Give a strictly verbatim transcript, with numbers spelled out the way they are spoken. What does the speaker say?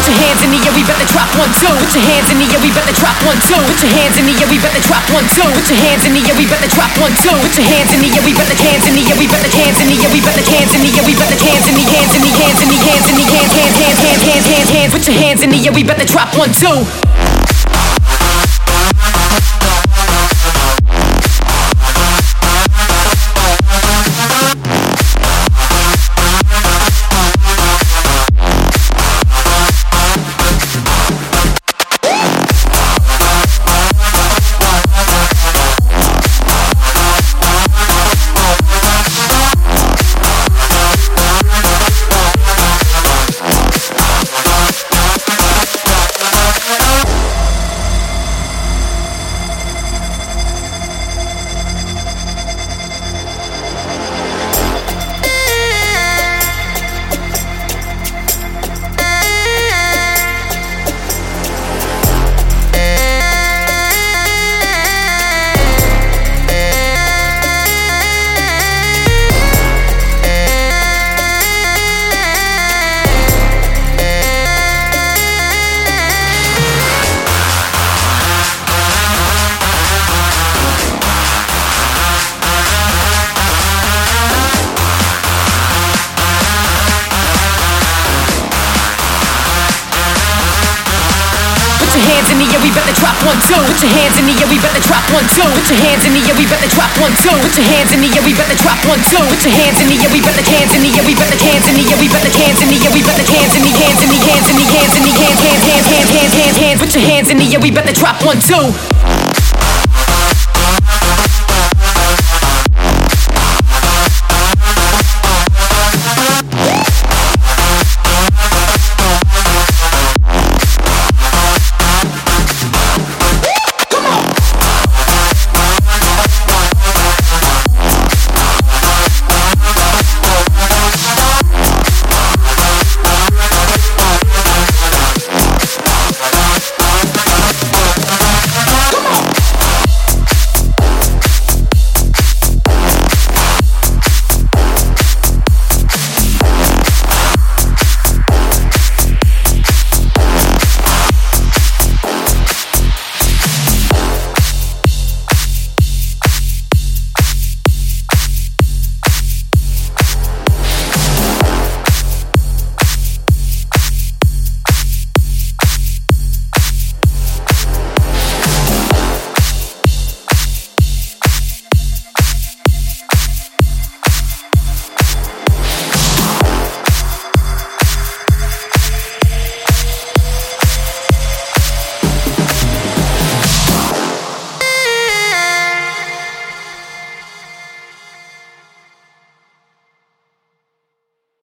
Put your hands in the air, we better drop one two. Put your hands in the air, we better drop one two. Put your hands in the air, we better drop one two. Put your hands in the air, we better drop one two. Put your hands in the air, we better hands in the air, we better hands in the air, we better hands in the air, we better hands in the hands in the hands in the hands in the hands hands hands hands hands hands hands. Put your hands in the air, we better drop one two. Put your hands in the air, we better drop one two. Put your hands in the air, we better drop one two. Put your hands in the air, we better drop one two. Put your hands in the air, we better drop one two. Put your hands in the air, we better hands in the air, we better hands in the air, we better hands in the air, we better hands in the hands in the hands in the hands in the hands hands hands hands hands hands hands. Put your hands in the air, we better drop one two.